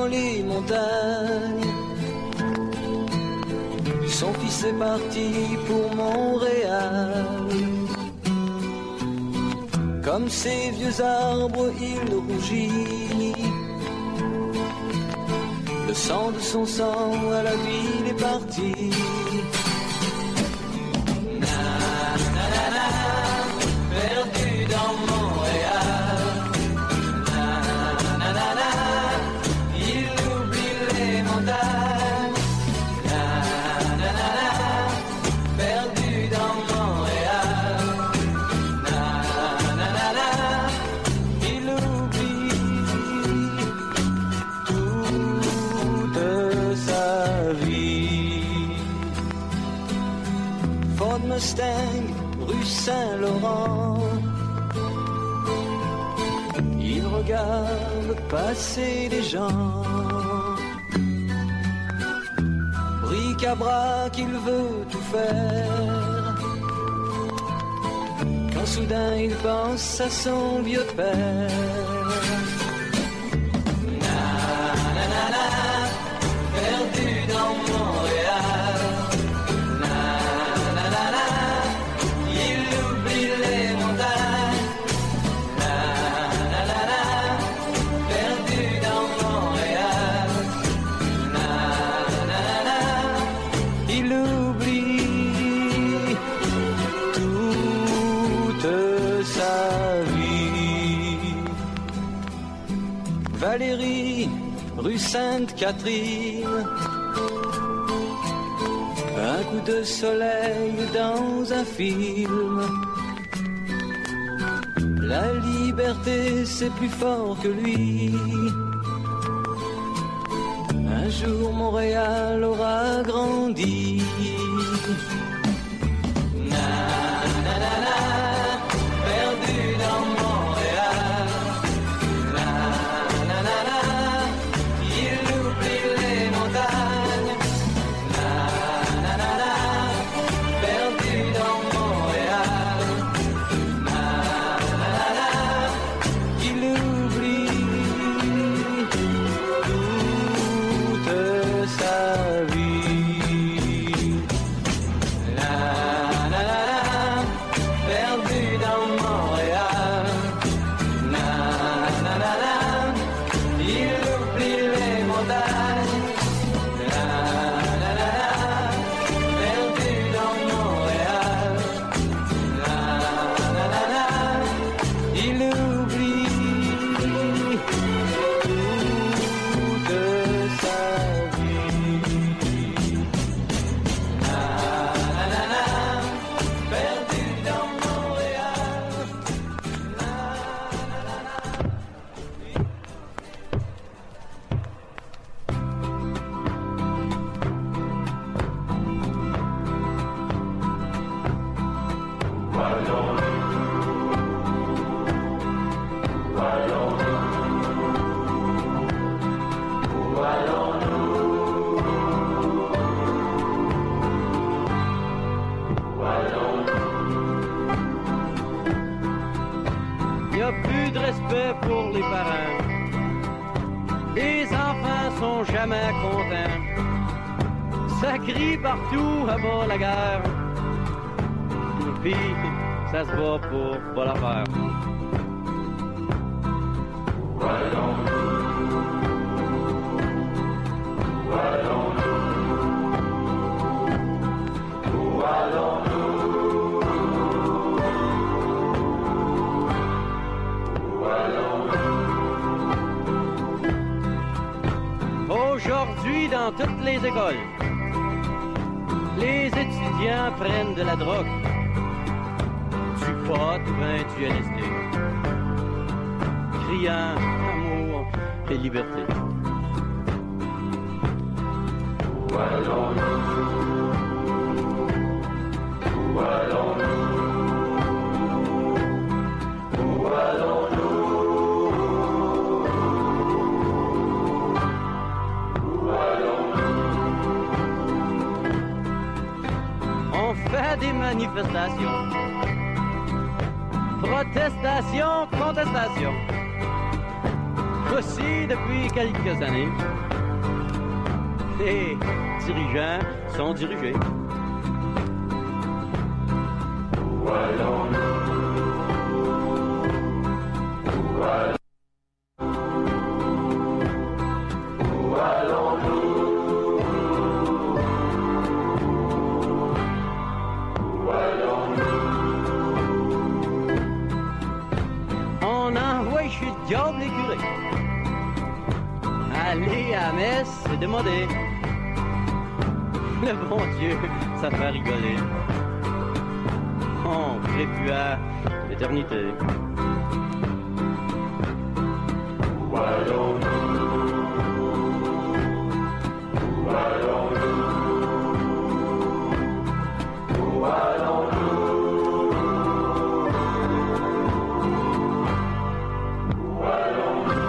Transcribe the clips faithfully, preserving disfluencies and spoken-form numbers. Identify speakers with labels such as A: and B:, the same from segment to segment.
A: dans les montagnes. Son fils est parti pour Montréal. Comme ces vieux arbres, il rougit. Le sang de son sang à la ville est parti. Na, na, na, na, perdu dans Montréal. Na, na, na, na, il oublie les montagnes. Na, na, na, na, perdu dans Montréal. Na, na, na, na, il oublie toute sa vie. Ford Mustang, rue Saint-Laurent. Il regarde passer les gens. Bric-à-brac, il veut tout faire. Quand soudain il pense à son vieux père. Na, na, na, na, perdu dans Montréal. Na, na, na, na, il oublie les montagnes. Na, na, na, na, perdu dans Montréal. Na, na, na, na, il oublie toute sa vie. Valérie, rue Sainte-Catherine. Un coup de soleil dans un film. La liberté, c'est plus fort que lui. Un jour, Montréal aura grandi. Na, na, na, na, perdu dans Montréal. Na, na, na, na, il oublie les montagnes. Na, na, na, na, perdu dans Montréal. Na, na, na, na, il oublie toute sa vie. Na, na, na, na, perdu dans Montréal. Na, na, na, na, il oublie les montagnes. Na, na, na, na, perdu dans Montréal. Na, na, na, na, il oublie toute sa vie. Na, na, na, na, perdu dans Montréal. Na, na, na, na.
B: Il n'y a plus de respect pour les parents. Les enfants sont jamais contents. Ça crie partout à bas la guerre. Puis ça se bat pour pas la faire. Aujourd'hui, dans toutes les écoles, les étudiants prennent de la drogue, du pot ou bien du L S D, criant amour et liberté. Où allons-nous? Où allons-nous? Où allons-nous? Où allons-nous? On fait des manifestations, protestation, contestation. Aussi depuis quelques années. Les dirigeants sont dirigés.
A: Où allons-nous? Où allons-nous? Où allons-nous? Où allons-nous?
B: On envoie chez le diable les curés. Aller à la messe, c'est démodé. Le bon Dieu, ça fait rigoler. On crée plus à l'éternité.
A: Où allons-nous? Où allons-nous? Où allons-nous? Où allons-nous?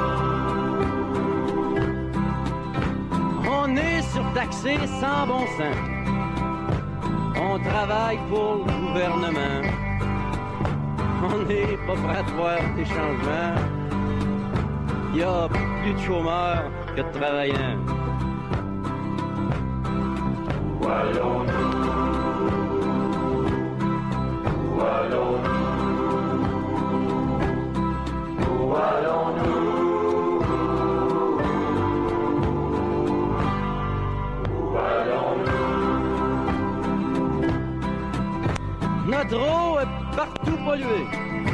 B: On est surtaxé sans bon sens. On travaille pour le gouvernement. On n'est pas prêt à voir des changements. Il y a plus de chômeurs que de travailleurs.
A: Où allons-nous? Où allons-nous? Où allons-nous? Où allons-nous?
B: Notre eau est partout polluée.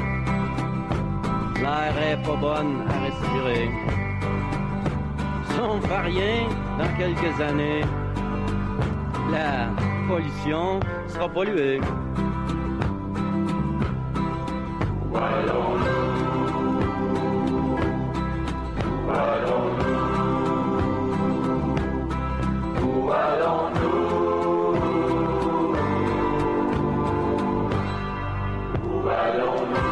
B: L'air est pas bonne à respirer. Si on ne fait rien, dans quelques années, la pollution sera polluée.
A: Où allons-nous? Où allons-nous? Où allons-nous? Où allons-nous?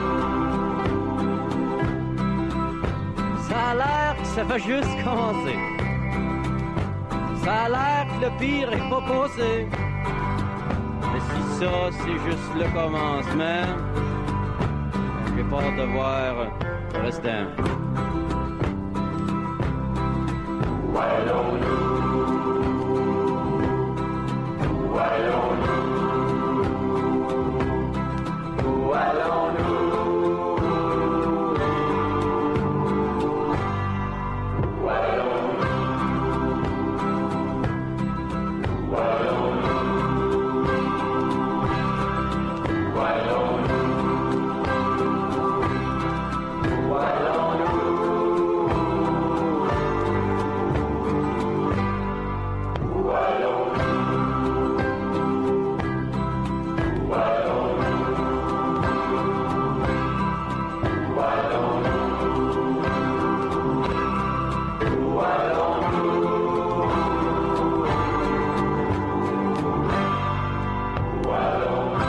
B: Ça a l'air que ça va juste commencer. Ça a l'air que le pire est pas passé. Mais si ça, c'est juste le commencement, j'ai pas hâte de voir le restant.
A: Où allons-nous? Où allons-nous? Où allons-nous? Où allons-nous? Où allons-nous? Où allons-nous? Où allons-nous? Où allons-nous? Où allons-nous? Où allons-nous? Où allons-nous? Où allons-nous?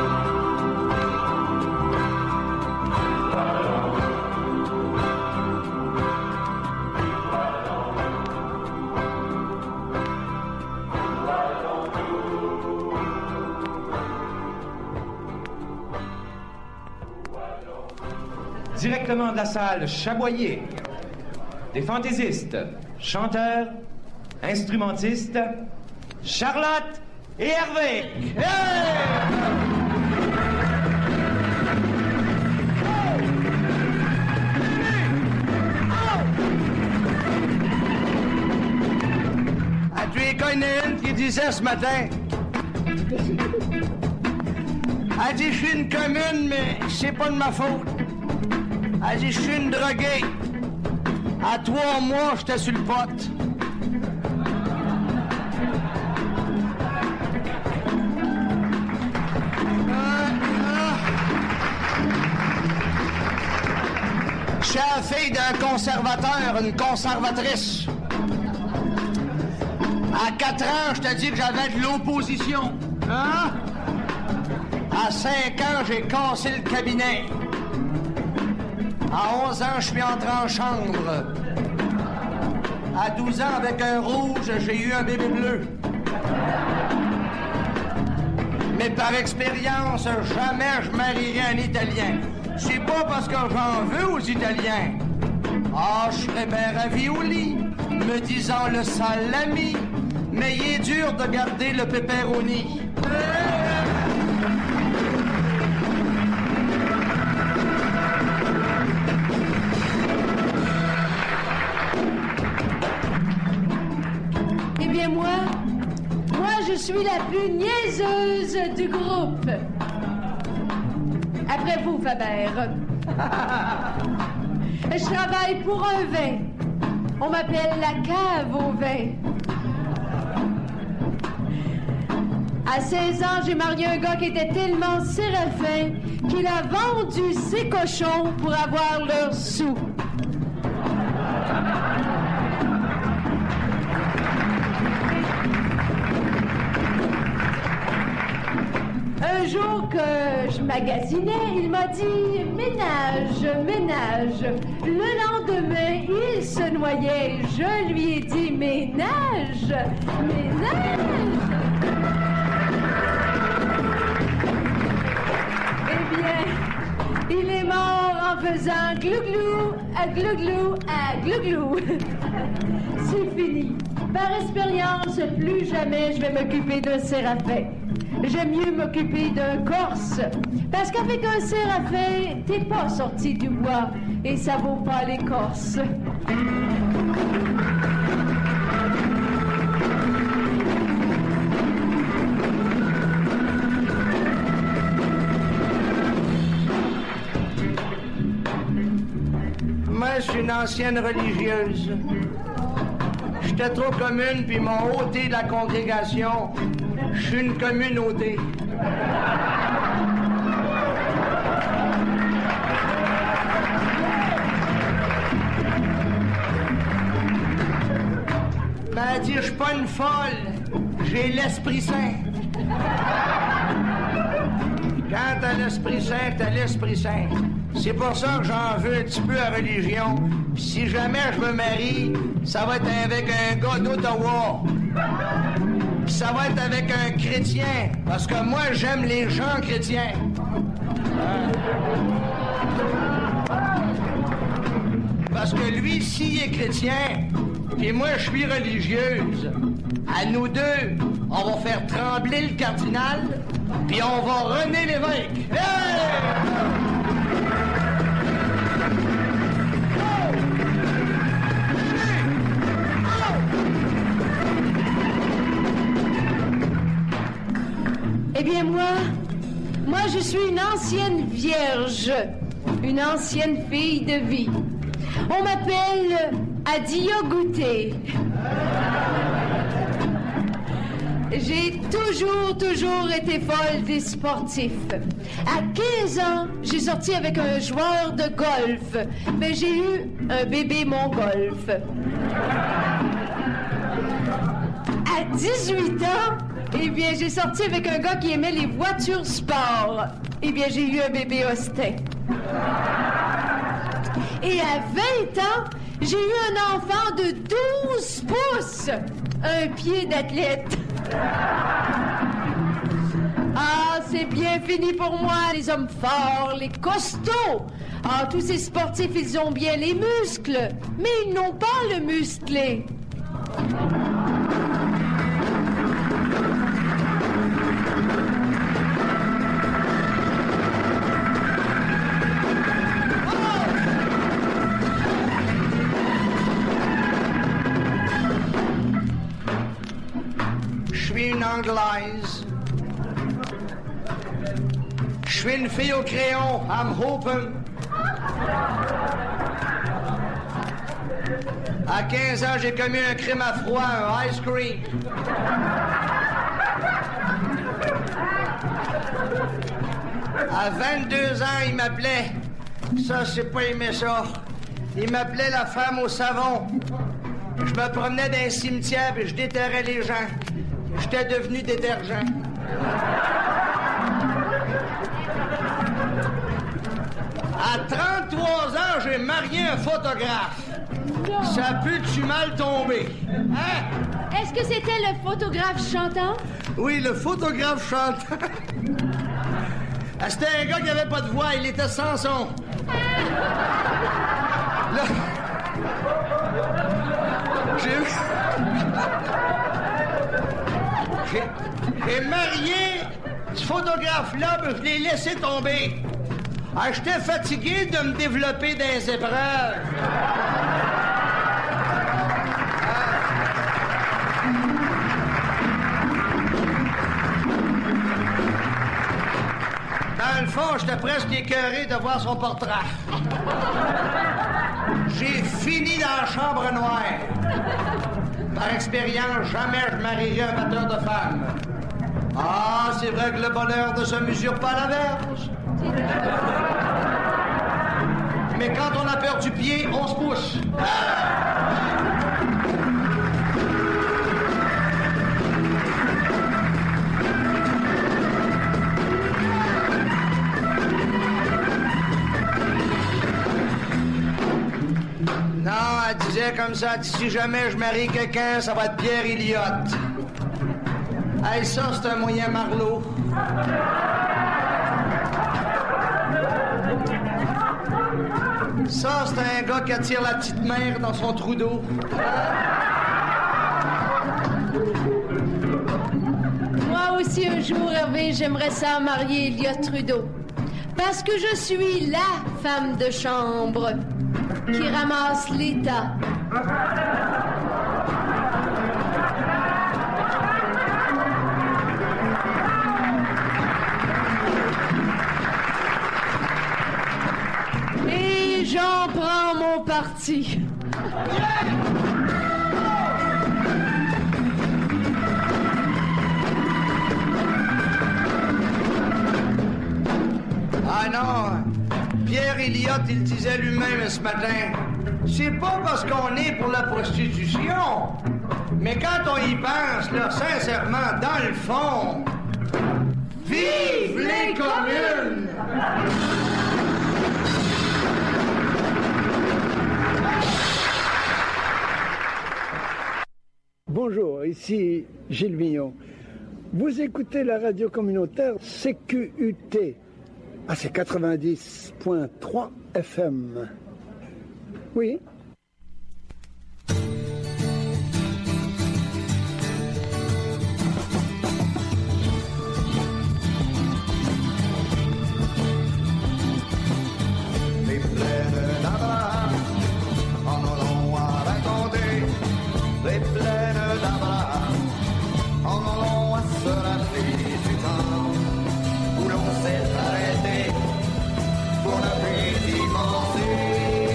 C: Directement de la salle Chaboyer, des fantaisistes, chanteurs, instrumentistes, Charlotte et Hervé. Hey!
D: Ah, tu es connais une qui disait ce matin. Elle dit, je suis une commune, mais c'est pas de ma faute. Elle dit, je suis une droguée. À trois mois, j'étais sur le pote. Je suis la fille d'un conservateur, une conservatrice. À quatre ans, je te dis que j'avais de l'opposition. Hein? À cinq ans, j'ai cassé le cabinet. À onze ans, je suis entré en chambre. À douze ans, avec un rouge, j'ai eu un bébé bleu. Mais par expérience, jamais je marierai un Italien. C'est pas parce que j'en veux aux Italiens. Ah, je serais bien ravi au lit, me disant le salami, mais il est dur de garder le pepperoni.
E: Eh bien, moi, moi, je suis la plus niaiseuse du groupe. Après vous, Faber. Je travaille pour un vin. On m'appelle la cave au vin. À seize ans, j'ai marié un gars qui était tellement séraphin qu'il a vendu ses cochons pour avoir leurs sous. Un jour que je magasinais, il m'a dit « Ménage, ménage ». Le lendemain, il se noyait. Je lui ai dit « Ménage, ménage ». Eh bien, il est mort en faisant glouglou, à glouglou, à glouglou. C'est fini. Par expérience, plus jamais je vais m'occuper d'un séraphin. J'aime mieux m'occuper d'un corse. Parce qu'avec un séraphin, t'es pas sorti du bois et ça vaut pas l'écorce.
D: Moi, je suis une ancienne religieuse. J'étais trop commune, puis ils m'ont ôté de la congrégation. Je suis une communauté. Ben, dire, je suis pas une folle. J'ai l'Esprit Saint. Quand t'as l'Esprit Saint, t'as l'Esprit Saint. C'est pour ça que j'en veux un petit peu à religion. Puis si jamais je me marie, ça va être avec un gars d'Ottawa. Puis ça va être avec un chrétien. Parce que moi, j'aime les gens chrétiens. Parce que lui, s'il est chrétien, puis moi, je suis religieuse, à nous deux, on va faire trembler le cardinal, puis on va René Lévesque. Hey!
E: Eh bien, moi, moi, je suis une ancienne vierge, une ancienne fille de vie. On m'appelle Adia Goûté. J'ai toujours, toujours été folle des sportifs. À quinze ans, j'ai sorti avec un joueur de golf, mais j'ai eu un bébé mongolf. À dix-huit ans, eh bien, j'ai sorti avec un gars qui aimait les voitures sport. Eh bien, j'ai eu un bébé Austin. Et à vingt ans, j'ai eu un enfant de douze pouces. Un pied d'athlète. Ah, c'est bien fini pour moi, les hommes forts, les costauds. Ah, tous ces sportifs, ils ont bien les muscles, mais ils n'ont pas le musclé.
D: Je suis une Anglaise. Je suis une fille au crayon. I'm hoping. À quinze ans, j'ai commis un crime à froid, un ice cream. À vingt-deux ans, il m'appelait. Ça, c'est pas aimé ça. Il m'appelait la femme au savon. Je me promenais dans un cimetière et je déterrais les gens. J'étais devenu détergent. À trente-trois ans, j'ai marié un photographe.
E: Non.
D: Ça peut-tu mal tomber? Hein?
E: Est-ce que c'était le photographe chantant?
D: Oui, le photographe chantant. C'était un gars qui avait pas de voix, il était sans son. Là, J'ai... J'ai... J'ai marié ce photographe-là, mais je l'ai laissé tomber. Ah, j'étais fatigué de me développer dans les épreuves. Dans le fond, j'étais presque écœuré de voir son portrait. J'ai fini dans la chambre noire. Par expérience, jamais je marierai un batteur de femmes. Ah, c'est vrai que le bonheur ne se mesure pas à l'inverse. Mais quand on a peur du pied, on se pousse. Non, elle disait comme ça, si jamais je marie quelqu'un, ça va être Pierre Elliott. Hey, ça, c'est un moyen Marlot. Ça, c'est un gars qui attire la petite mère dans son trou d'eau.
E: Moi aussi, un jour, Hervé, j'aimerais ça marier Elliott Trudeau. Parce que je suis la femme de chambre qui ramasse l'État. Et j'en prends mon parti.
D: Ah non, Pierre Elliott, il disait lui-même ce matin, c'est pas parce qu'on est pour la prostitution, mais quand on y pense, là, sincèrement, dans le fond, vive les communes!
F: Bonjour, ici Gilles Vignon. Vous écoutez la radio communautaire C Q U T. Ah, c'est quatre-vingt-dix point trois F M. Oui.
G: Les plaines d'Abraham en ont à raconter. Les plaines d'Abraham en ont à se rappeler du temps où l'on s'est arrêté pour ne plus y penser.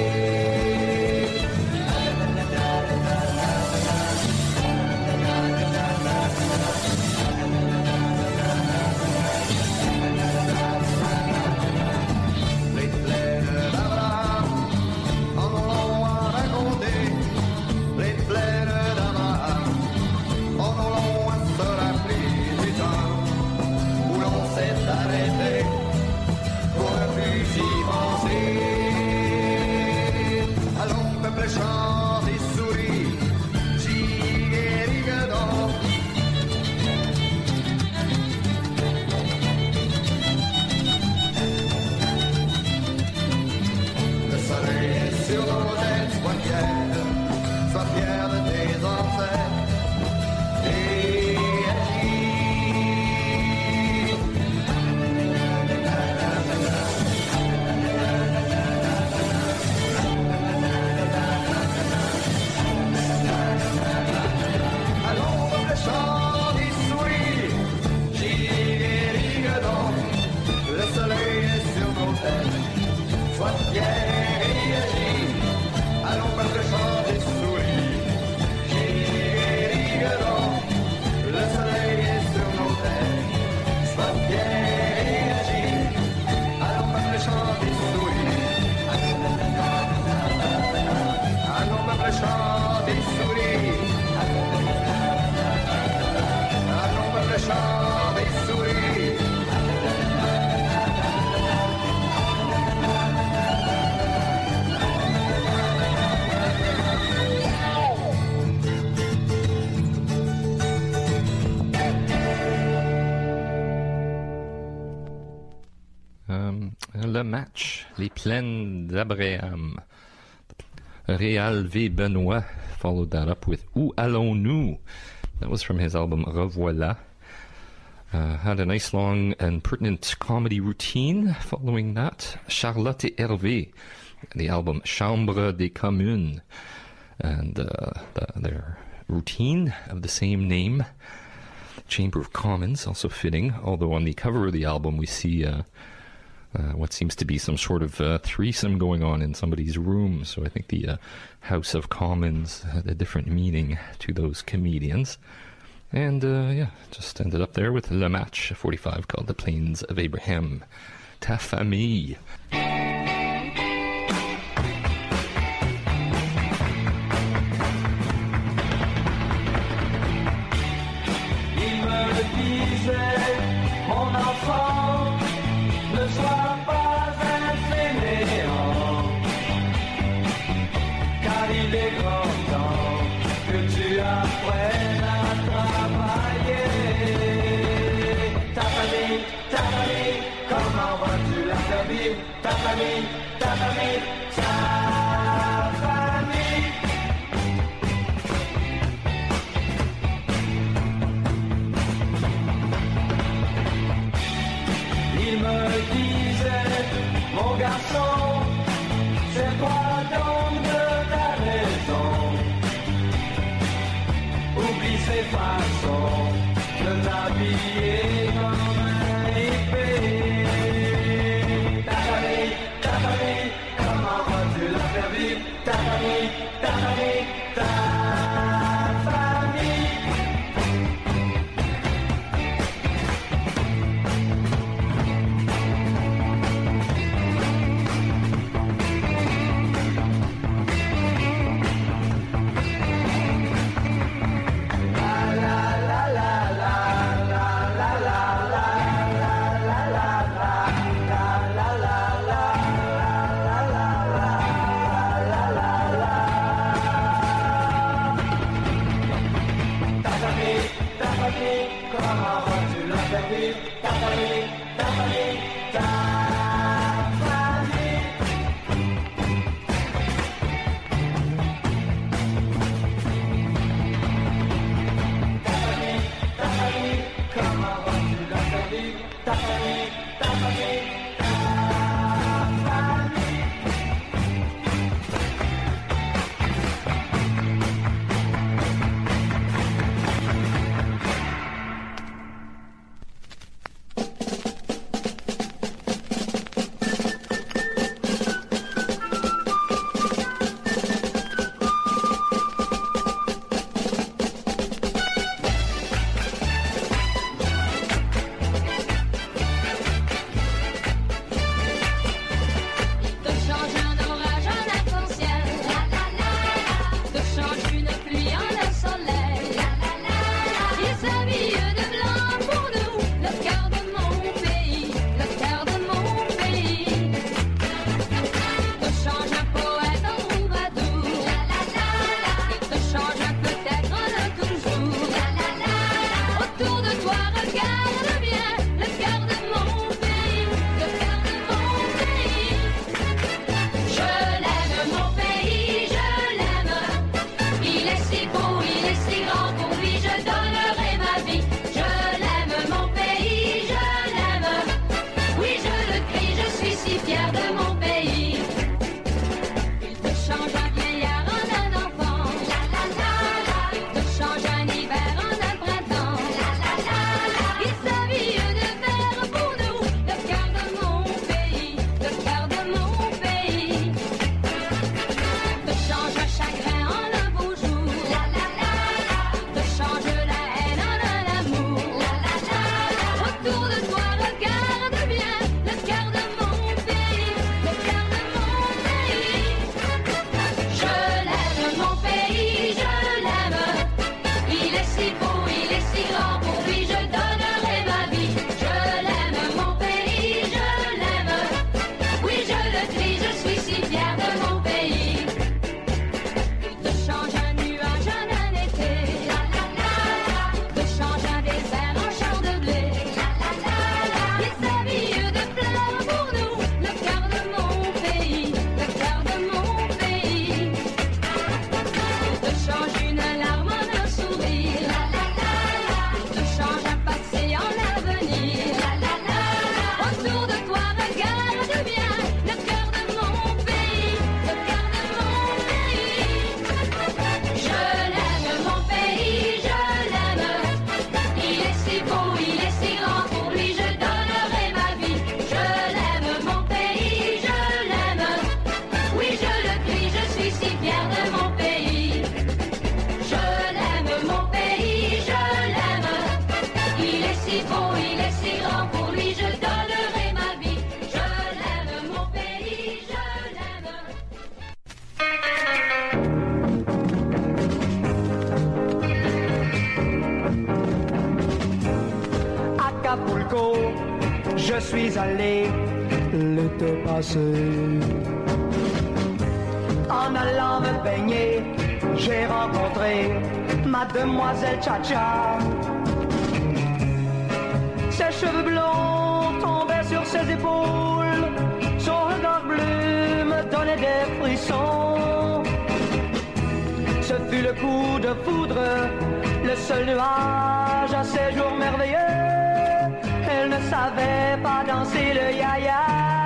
G: Les plaines d'Abraham en ont à raconter. Les plaines d'Abraham en ont à se rappeler du temps où l'on s'est arrêté pour ne plus y penser. Allons, peuple, chante et souris, gigue et rigodon. Le soleil est sur nos têtes, sois fier, sois fier de tes ancêtres. Et agis. Allons, peuple, chante et souris, gigue et rigodon. Le soleil est sur nos têtes, sois fier et agis. Allons, peuple, chante et souris, gigue et rigodon. Le soleil est sur nos têtes, sois fier et agis. Allons, peuple, chante et souris. Allons, peuple, chante et souris. Allons, peuple, chante et souris.
H: Euh, le match, les plaines d'Abraham. Réal V. Benoit followed that up with Où allons-nous? That was from his album Revoilà. Uh, had a nice, long, and pertinent comedy routine following that. Charlotte et Hervé, the album Chambre des Communes, and uh, the, their routine of the same name. Chamber of Commons, also fitting, although on the cover of the album we see uh, uh, what seems to be some sort of uh, threesome going on in somebody's room. So I think the uh, House of Commons had a different meaning to those comedians. And uh, yeah, just ended up there with Le Match, a forty-five called The Plains of Abraham. Ta famille.
A: Mon enfant, ne sois pas un fainéant, car il est grand temps que tu apprennes à travailler. Ta famille, ta famille, comment vas-tu la faire vivre? Ta famille, ta famille, ta famille. Il me disait, mon garçon, c'est quoi donc de ta raison? Oublie ces façons de t'habiller comme un épée. Ta famille, ta famille, comment vas-tu la faire vivre? Ta famille, ta famille, ta famille. suis allé l'été passé. En allant me baigner, j'ai rencontré Mademoiselle Cha-Cha. Ses cheveux blonds tombaient sur ses épaules, son regard bleu me donnait des frissons. Ce fut le coup de foudre, le seul nuage à ses jours merveilleux. Elle ne savait pas danser le ya-ya.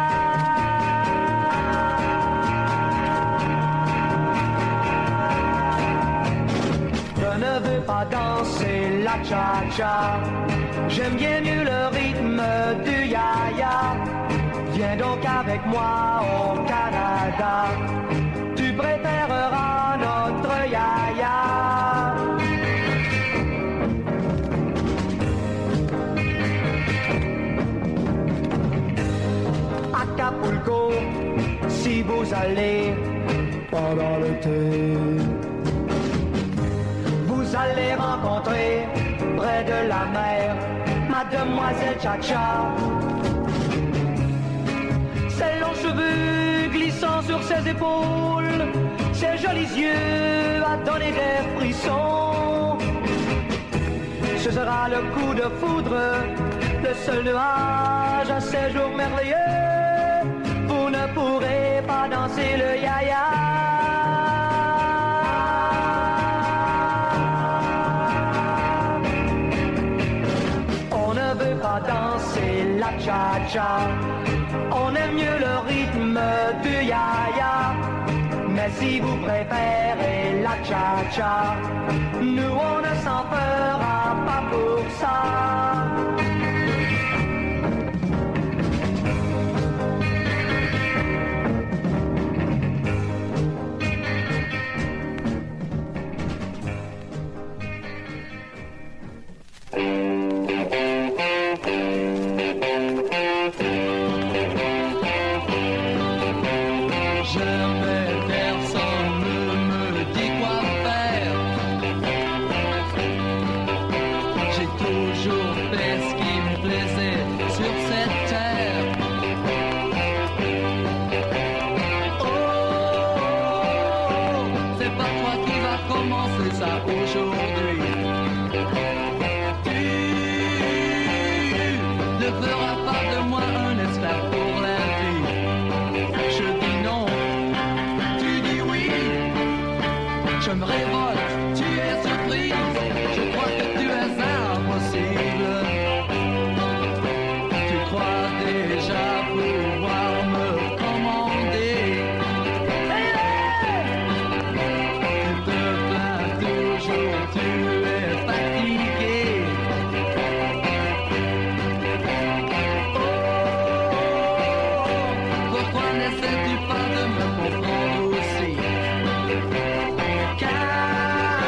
A: Je ne veux pas danser la cha-cha, j'aime bien mieux le rythme du ya-ya. Viens donc avec moi au Canada, tu préféreras notre ya-ya. Acapulco, si vous allez pendant l'été, vous allez rencontrer près de la mer Mademoiselle Cha-Cha. Ses longs cheveux glissant sur ses épaules, ses jolis yeux à donner des frissons. Ce sera le coup de foudre, le seul nuage à ces jours merveilleux. Vous ne pourrez pas danser le ya-ya. On ne veut pas danser la cha-cha, on aime mieux le rythme du ya-ya. Mais si vous préférez la cha-cha, nous on ne s'en fera pas pour ça.
I: N'essaies-tu pas de me comprendre aussi? Car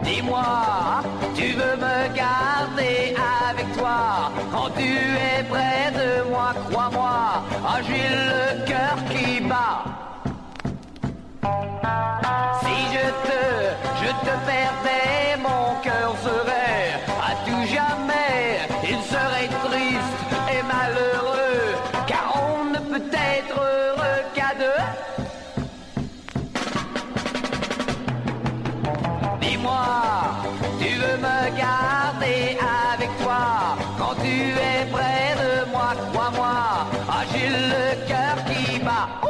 A: Dis-moi, tu veux me garder avec toi quand tu es près de moi, crois-moi, ah, j'ai le cœur qui bat. Si je te, je te perdais, mon cœur serait à tout jamais, il serait triste et malheureux, car on ne peut être heureux qu'à deux. Dis-moi, tu veux me garder avec toi quand tu es près de moi, crois-moi, ah, j'ai le cœur qui bat. Ouh!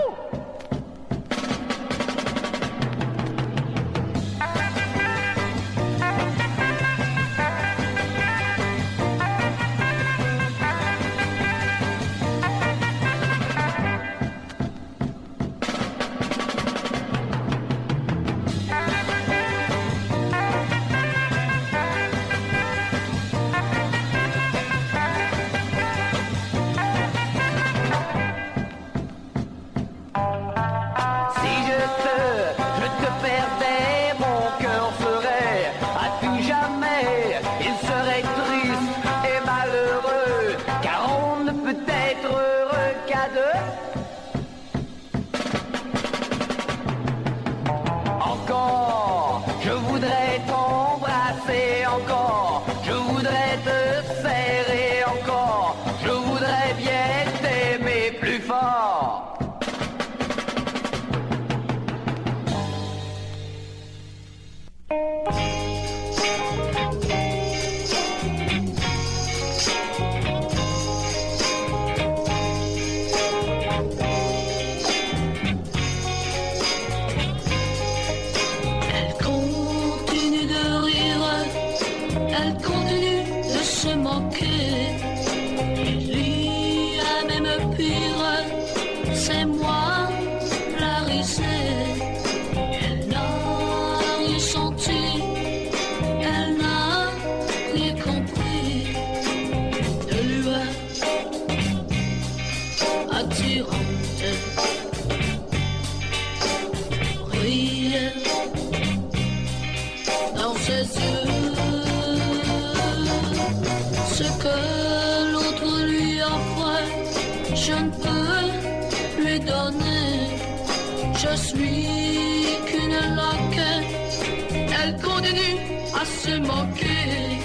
I: Se moquer,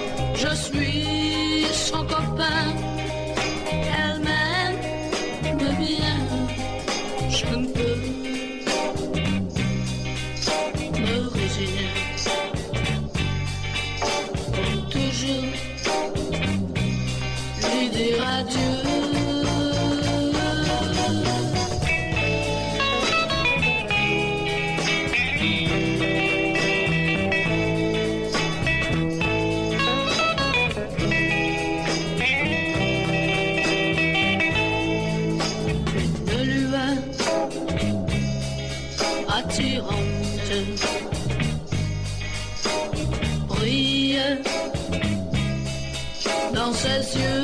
I: je suis son copain, elle m'aime bien, je ne peux me résigner pour toujours lui dire adieu. Dans ses yeux,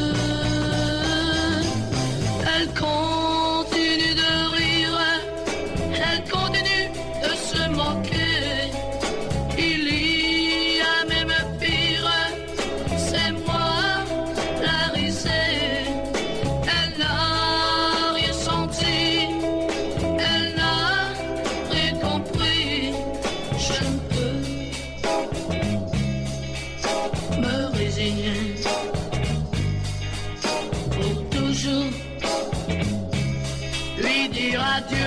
I: elle continue de rire, elle continue de se moquer. Il y a même pire, c'est moi la risée. Elle n'a rien senti, elle n'a rien compris. Je ne peux me résigner pour toujours lui dire adieu.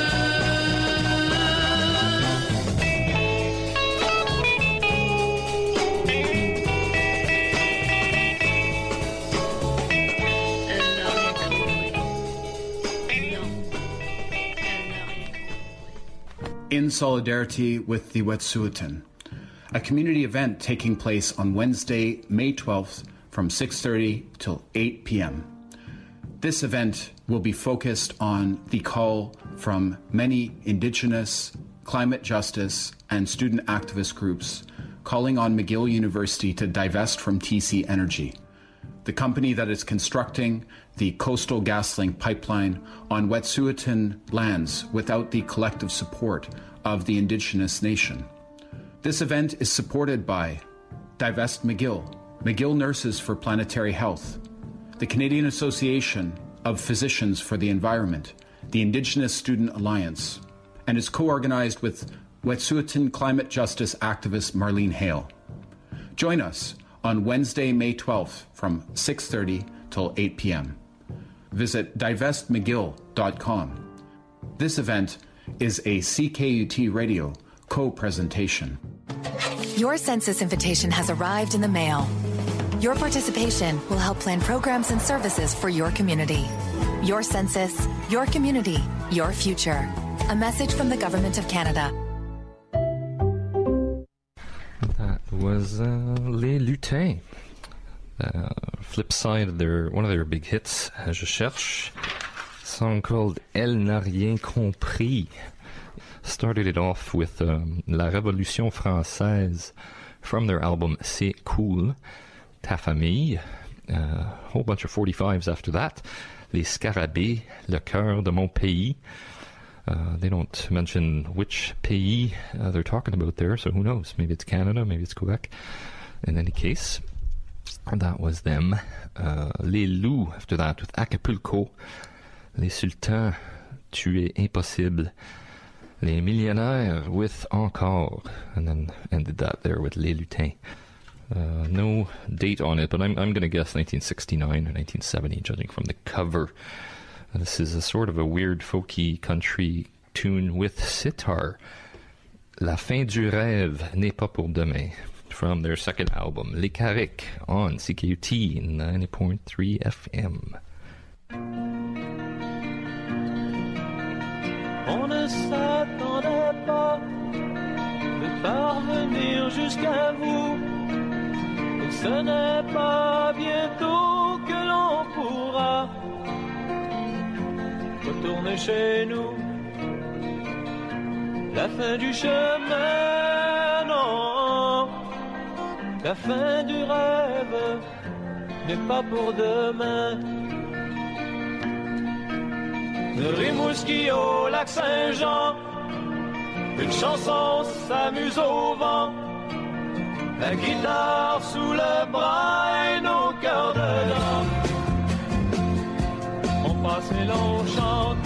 J: In solidarity with the Wet'suwet'en, a community event taking place on Wednesday, May twelfth from six thirty till eight p.m. This event will be focused on the call from many Indigenous, climate justice, and student activist groups calling on McGill University to divest from T C Energy, the company that is constructing the Coastal GasLink pipeline on Wet'suwet'en lands without the collective support of the Indigenous nation. This event is supported by Divest McGill, McGill Nurses for Planetary Health, the Canadian Association of Physicians for the Environment, the Indigenous Student Alliance, and is co-organized with Wet'suwet'en climate justice activist Marlene Hale. Join us on Wednesday, May twelfth from six thirty till eight p.m. Visit divest mcgill dot com. This event is a C K U T Radio co-presentation.
K: Your census invitation has arrived in the mail. Your participation will help plan programs and services for your community. Your census, your community, your future. A message from the Government of Canada.
H: That was uh, Les Lutins. Uh, flip side of their one of their big hits, Je Cherche, song called Elle n'a rien compris. Started it off with um, La Révolution Française from their album C'est Cool, Ta Famille. A uh, whole bunch of forty-fives after that. Les Scarabées, Le Cœur de Mon Pays. Uh, they don't mention which pays uh, they're talking about there, so who knows? Maybe it's Canada, maybe it's Quebec. In any case, that was them. Uh, Les Loups after that with Acapulco. Les Sultans, Tu es impossible. Les Millionnaires with Encore. And then ended that there with Les Lutins. Uh, no date on it, but I'm I'm going to guess nineteen sixty-nine or nineteen seventy, judging from the cover. Uh, this is a sort of a weird folky country tune with sitar. La fin du rêve n'est pas pour demain, from their second album, Les Carriques, on C K U T ninety point three F M.
A: On ne s'attendait pas de parvenir jusqu'à vous. Et ce n'est pas bientôt que l'on pourra retourner chez nous. La fin du chemin, non. La fin du rêve n'est pas pour demain. De Rimouski au lac Saint-Jean, une chanson s'amuse au vent. La guitare sous le bras et nos cœurs dedans. On passe et l'on chante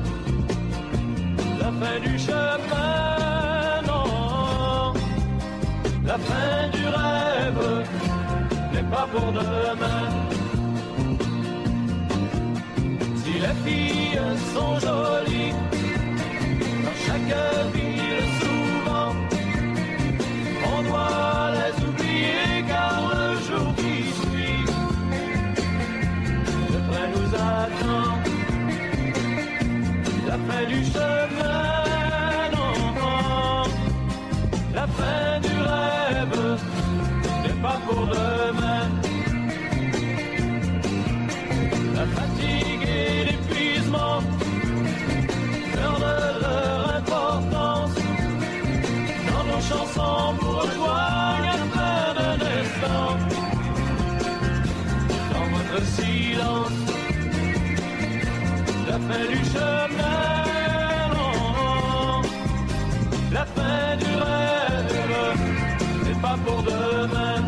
A: la fin du chemin, non. La fin du rêve n'est pas pour demain. Si les filles sont jolies dans chaque ville souvent, on doit les oublier car le jour qui suit, le train nous attend. La fin du chemin, non, la fin du rêve n'est pas pour demain. La fatigue et l'épuisement perdent leur importance. Dans nos chansons vous rejoignent à fin d'un instant. Dans votre silence, la fin du chemin, non. La fin du rêve n'est pas pour demain.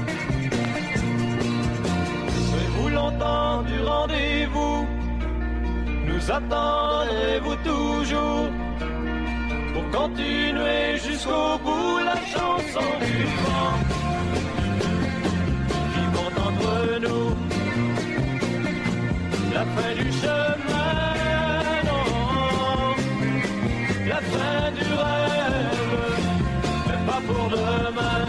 A: Serez-vous longtemps du rendez-vous? Nous attendrez-vous toujours pour continuer jusqu'au bout la chanson du vent qui monte entre nous? La fin du chemin, non. La fin du rêve n'est pas pour demain.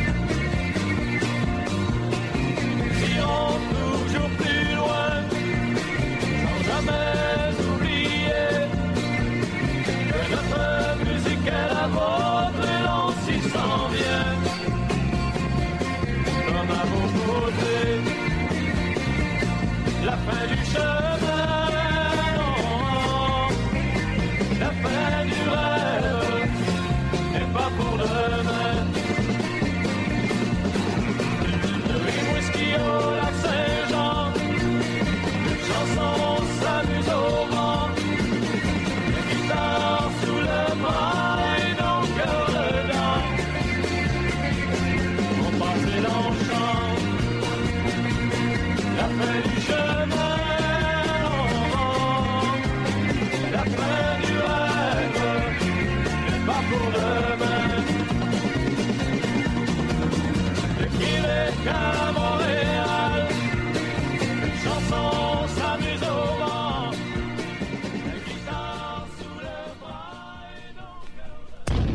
A: Nous irons toujours plus loin sans jamais oublier que notre musique est la vôtre et l'on s'y sent bien. qu'à Montréal. Une chanson s'amuse au vent, la guitare sous le bras et nos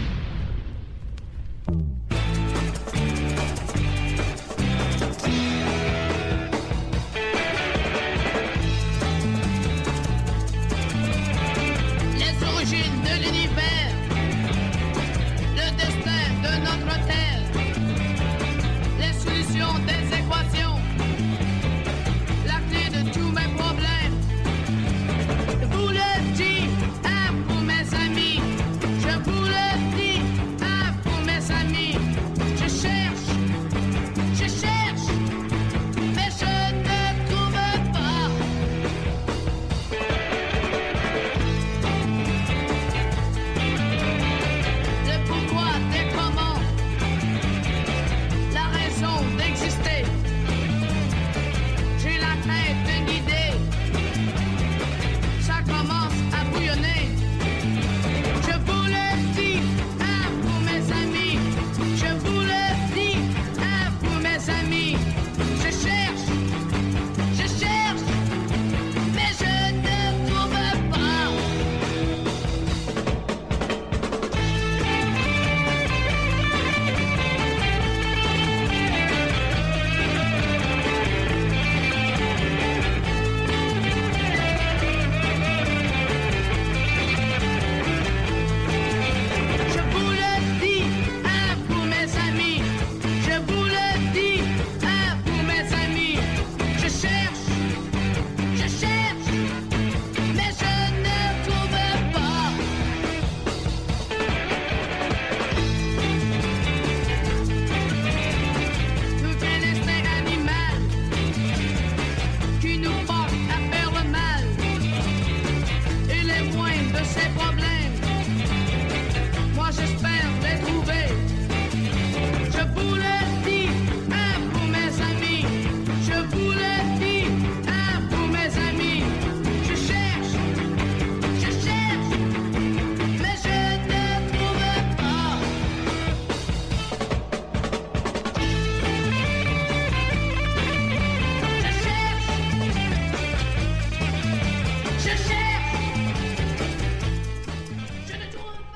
I: Les origines de l'univers, le destin de notre terre, les solutions des équations, la clé de tous mes problèmes. Je vous le dis à vous mes amis, je vous le dis à vous mes amis. Je cherche, je cherche, mais je ne trouve pas. Le pourquoi des comment, la raison d'exister. J'ai la tête d'une idée, ça commence à bouillonner. Je vous le dis à vous mes amis, je vous le dis à vous mes amis. Je cherche, je cherche, mais je ne trouve pas. Je vous le dis à vous mes amis, je vous le dis à vous mes amis. Je cherche, je cherche, mais je ne trouve pas. Tout est l'instinct animal qui nous porte à faire le mal. Et les moindres de ces problèmes, moi j'espère les trouver. Je vous le dis à vous mes amis, je vous le dis à vous mes amis. Je cherche, je cherche, mais je ne trouve pas. Je cherche, je cherche, je ne trouve pas.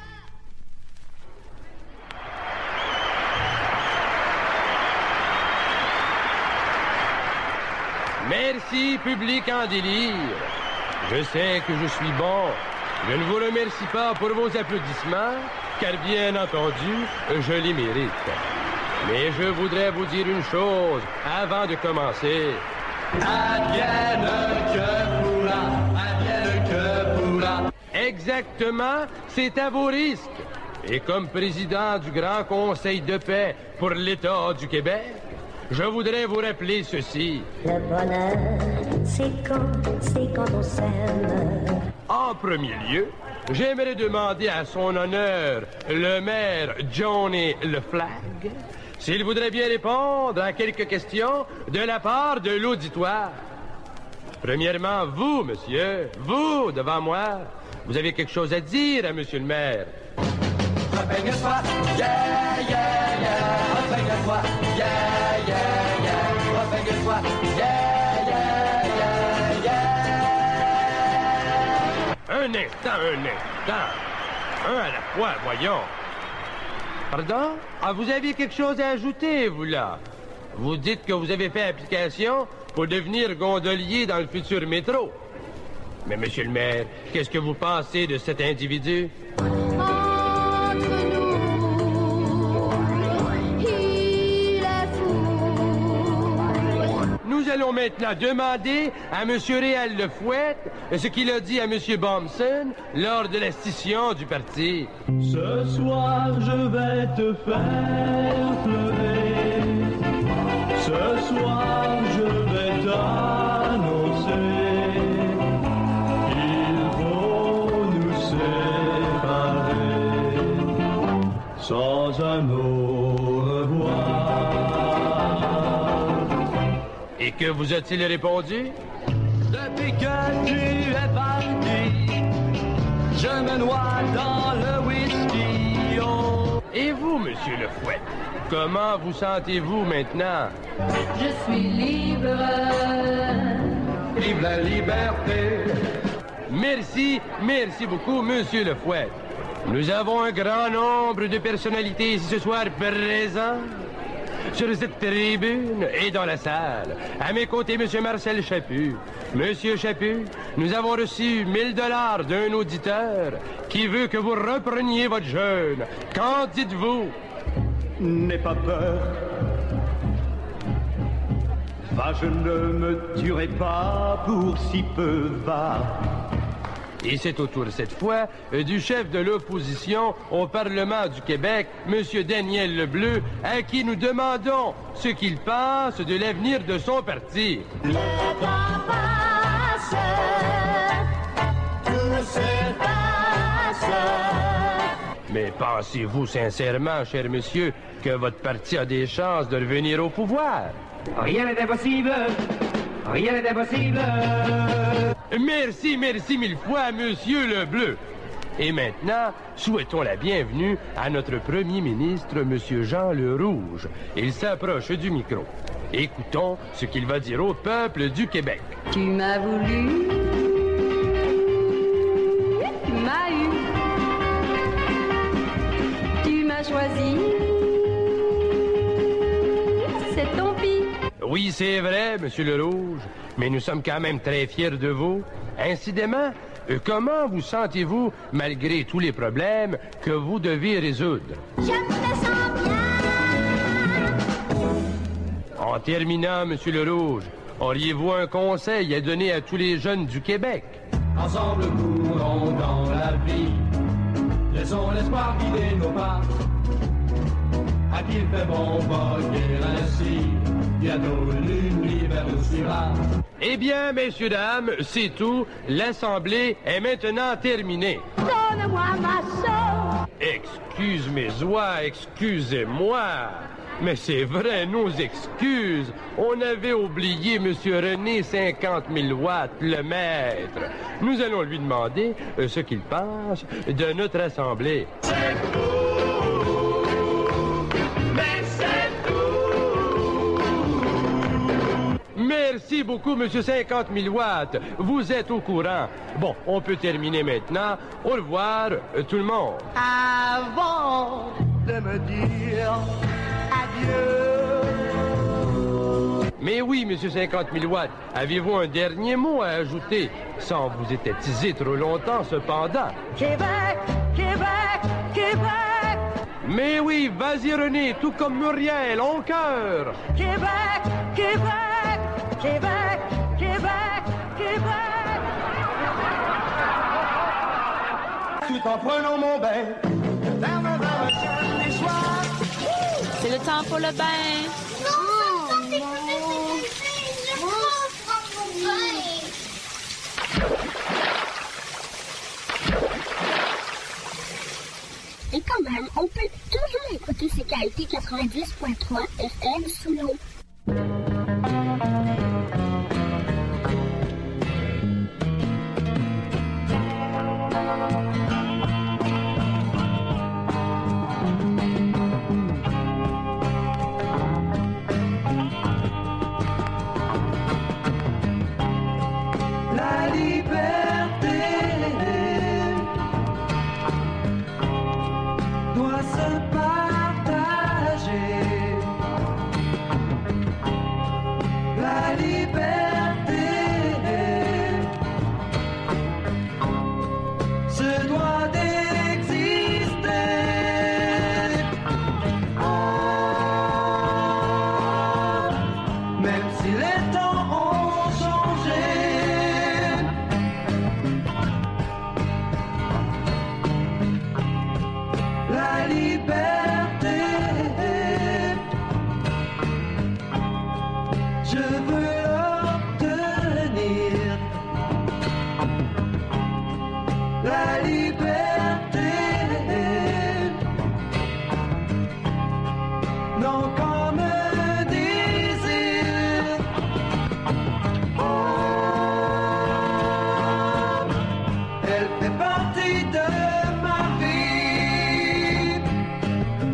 B: Merci, public en délire. Je sais que je suis bon. Je ne vous remercie pas pour vos applaudissements, car bien entendu, je les mérite. Mais je voudrais vous dire une chose avant de commencer.
A: Advienne que pourra, advienne que pourra.
B: Exactement, c'est à vos risques. Et comme président du Grand Conseil de paix pour l'État du Québec, je voudrais vous rappeler ceci.
L: Le bonheur, c'est quand, c'est quand on s'aime.
B: En premier lieu, j'aimerais demander à son honneur, le maire Johnny Leflag, s'il voudrait bien répondre à quelques questions de la part de l'auditoire. Premièrement, vous, monsieur, vous, devant moi, vous avez quelque chose à dire à monsieur le maire.
A: Repeigne-toi, yeah, yeah, yeah. Repeigne-toi, yeah, yeah, yeah. Repeigne-toi, yeah, yeah, yeah, yeah.
B: Un instant, un instant. Un à la fois, voyons. Pardon? Ah, vous aviez quelque chose à ajouter, vous, là. Vous dites que vous avez fait application pour devenir gondolier dans le futur métro. Mais, monsieur le maire, qu'est-ce que vous pensez de cet individu? Nous allons maintenant demander à M. Réal Lefouette ce qu'il a dit à M. Bomson lors de la scission du parti.
A: Ce soir, je vais te faire pleurer. Ce soir, je vais t'annoncer qu'il faut nous séparer sans un au revoir.
B: Et que vous a-t-il répondu?
A: Depuis que tu es parti, je me noie dans le whisky. Oh.
M: Et vous, monsieur le Fouet, comment vous sentez-vous maintenant?
E: Je suis libre.
A: Vive la liberté.
M: Merci, merci beaucoup, monsieur le Fouet. Nous avons un grand nombre de personnalités ici ce soir présents sur cette tribune et dans la salle. À mes côtés, monsieur Marcel Chaput. Monsieur Chaput, nous avons reçu mille dollars d'un auditeur qui veut que vous repreniez votre jeûne. Qu'en dites-vous?
N: N'aie pas peur. Va, je ne me tuerai pas pour si peu, va.
M: Et c'est au tour cette fois du chef de l'opposition au Parlement du Québec, monsieur Daniel Lebleu, à qui nous demandons ce qu'il pense de l'avenir de son parti.
G: Le temps passe, tout s'efface.
M: Mais pensez-vous sincèrement, cher monsieur, que votre parti a des chances de revenir au pouvoir?
C: Rien n'est impossible. Rien n'est impossible.
M: Merci, merci mille fois, monsieur Lebleu. Et maintenant, souhaitons la bienvenue à notre premier ministre, monsieur Jean Lerouge. Il s'approche du micro. Écoutons ce qu'il va dire au peuple du Québec.
E: Tu m'as voulu, tu m'as eu, tu m'as choisi, c'est ton pis.
M: Oui, c'est vrai, monsieur Lerouge, mais nous sommes quand même très fiers de vous. Incidemment, euh, comment vous sentez-vous malgré tous les problèmes que vous devez résoudre?
G: Je me sens bien.
M: En terminant, monsieur Lerouge, auriez-vous un conseil à donner à tous les jeunes du Québec?
A: Ensemble courons dans la vie. Laissons l'espoir guider nos pas. À qui il fait bon voguer ainsi. Bientôt l'univers nous suivra.
M: Eh bien, messieurs, dames, c'est tout. L'Assemblée est maintenant terminée.
G: Donne-moi ma soeur.
M: Excuse mes oies, excusez-moi. Mais c'est vrai, nos excuses. On avait oublié monsieur René cinquante mille watts, le maître. Nous allons lui demander euh, ce qu'il pense de notre Assemblée.
G: C'est tout. Mais c'est tout.
M: Merci beaucoup, monsieur cinquante mille watts. Vous êtes au courant. Bon, on peut terminer maintenant. Au revoir, euh, tout le monde.
G: Avant de me dire adieu.
M: Mais oui, monsieur cinquante mille watts, avez-vous un dernier mot à ajouter, sans vous étatiser trop longtemps, cependant?
G: Québec, Québec, Québec.
M: Mais oui, vas-y, René, tout comme Muriel, en cœur.
G: Québec, Québec, Québec, Québec, Québec.
A: Tout en prenant mon bain.
O: C'est le temps pour le bain.
G: Non, non, non. Je veux prendre mon bain.
L: Et quand même, on peut toujours écouter ces qualités quatre-vingt-dix point trois F M sous l'eau.
A: La liberté doit se partager. La liberté se doit d'exister. Oh, même si les temps ont changé. La liberté, je veux l'obtenir. La liberté, non comme un désir. Oh, elle fait partie de ma vie.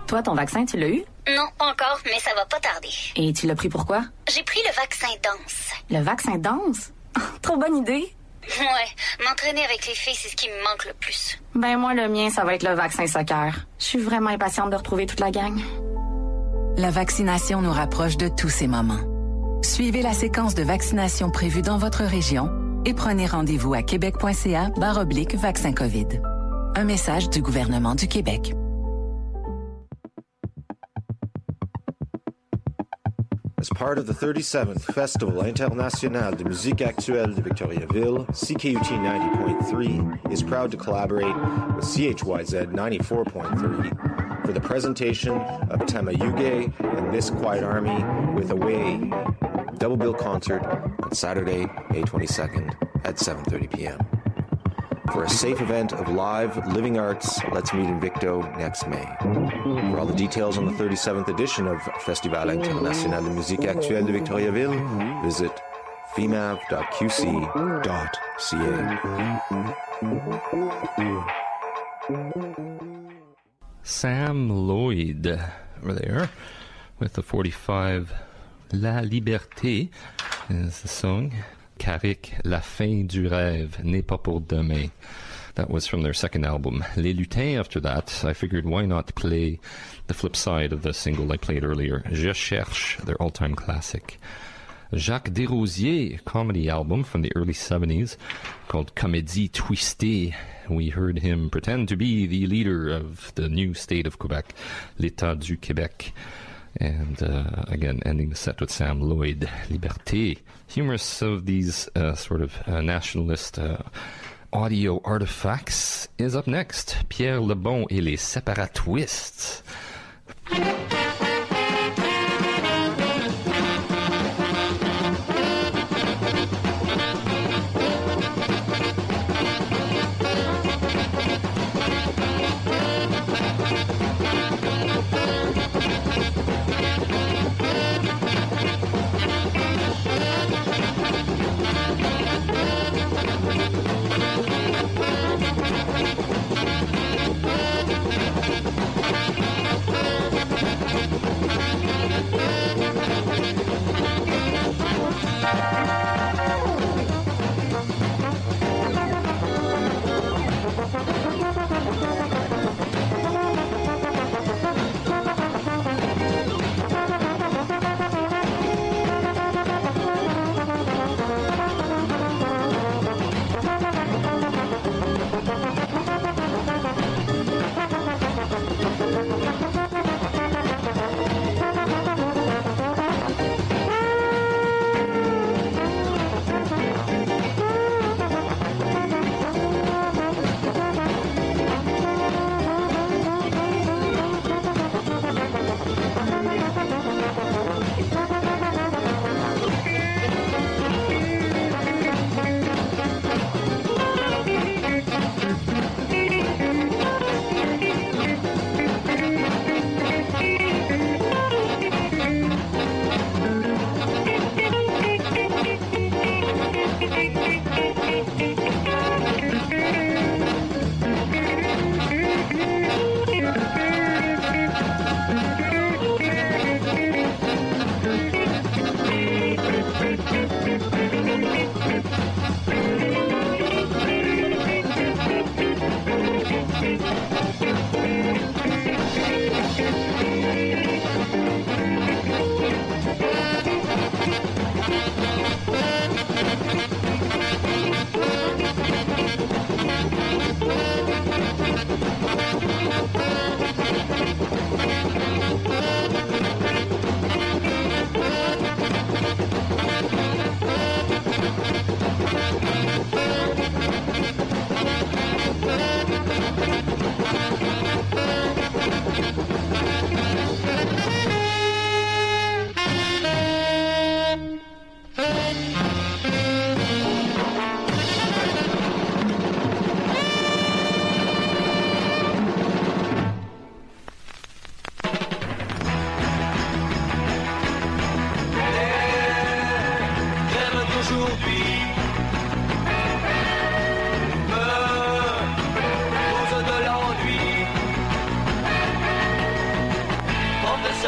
P: Toi, ton vaccin, tu l'as eu?
L: Non, pas encore, mais ça va pas tarder.
P: Et tu l'as pris pourquoi?
L: J'ai pris le vaccin danse.
P: Le vaccin danse? Trop bonne idée.
L: Ouais, m'entraîner avec les filles, c'est ce qui me manque le plus.
P: Ben moi, le mien, ça va être le vaccin soccer. Je suis vraiment impatiente de retrouver toute la gang.
K: La vaccination nous rapproche de tous ces moments. Suivez la séquence de vaccination prévue dans votre région et prenez rendez-vous à québec.ca barre oblique vaccin COVID. Un message du gouvernement du Québec.
Q: As part of the thirty-seventh Festival International de Musique Actuelle de Victoriaville, C K U T ninety point three is proud to collaborate with C H Y Z ninety-four point three for the presentation of Tamayuge and Miss Quiet Army with Away, double bill concert on Saturday, May twenty-second at seven thirty p.m. For a safe event of live, living arts, let's meet in Victo next May. For all the details on the thirty-seventh edition of Festival International de Musique Actuelle de Victoriaville, visit fimav dot q c dot c a.
H: Sam Lloyd over there with the forty-five La Liberté is the song. Carrick, La fin du rêve n'est pas pour demain. That was from their second album. Les Lutins, after that, I figured why not play the flip side of the single I played earlier, Je cherche, their all-time classic. Jacques Desrosiers, comedy album from the early seventies called Comédie Twistée. We heard him pretend to be the leader of the new state of Quebec, l'État du Québec. And uh, again, ending the set with Sam Lloyd, Liberté. Humorous of these uh, sort of uh, nationalist uh, audio artifacts is up next. Pierre Lebon et les Séparatwistes.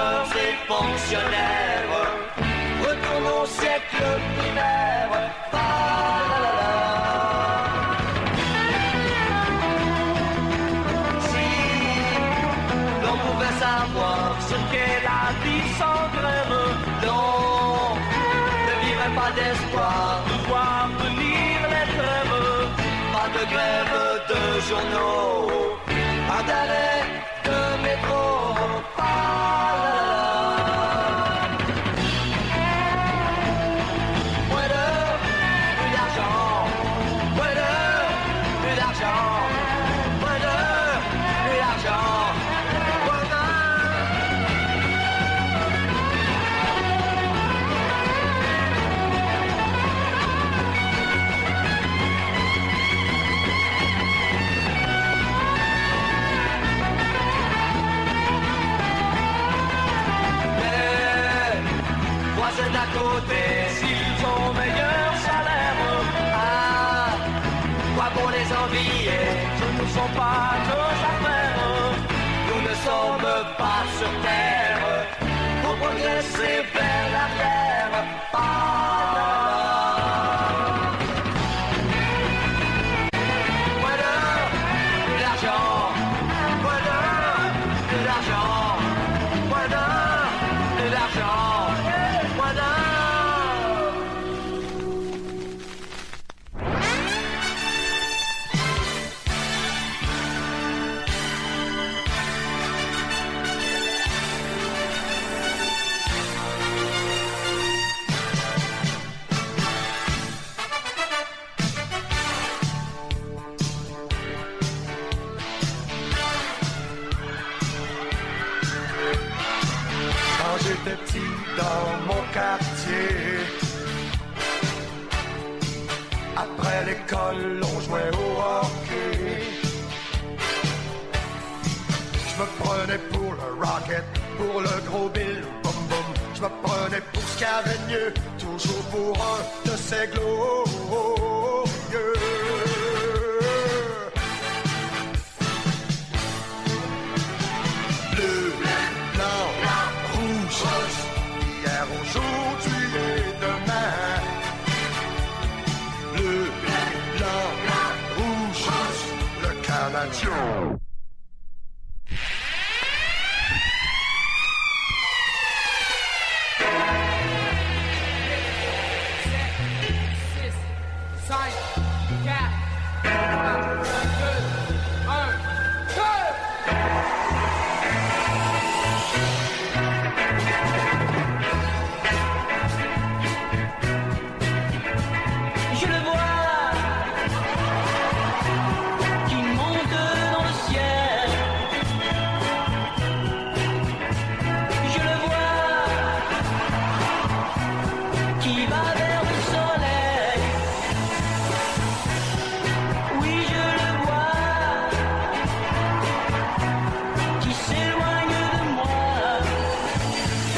A: chômeurs et fonctionnaires. Retourne au siècle primaire. Pa-la-la-la. Si l'on pouvait savoir ce qu'est la vie sans grève, l'on ne vivrait pas d'espoir de voir venir les trêves. Pas de grève de journaux, pas d'arrêt de métro. S'ils ont meilleur salaire, ah, quoi pour les envier, ce ne sont pas nos affaires. Nous ne sommes pas sur terre pour progresser vers l'arrière. Ah, moins d'heures, plus d'argent, moins d'heures, plus d'argent, moins d'heures, plus d'argent. J'étais petit dans mon quartier. Après l'école, on jouait au hockey. Je me prenais pour le Rocket, pour le gros Bill, boum boum. Je me prenais pour ce qu'il y avait de mieux, toujours pour un de ces glorieux. Bleu, blanc, hier, aujourd'hui et demain. Bleu, blanc, rouge, le Canadien.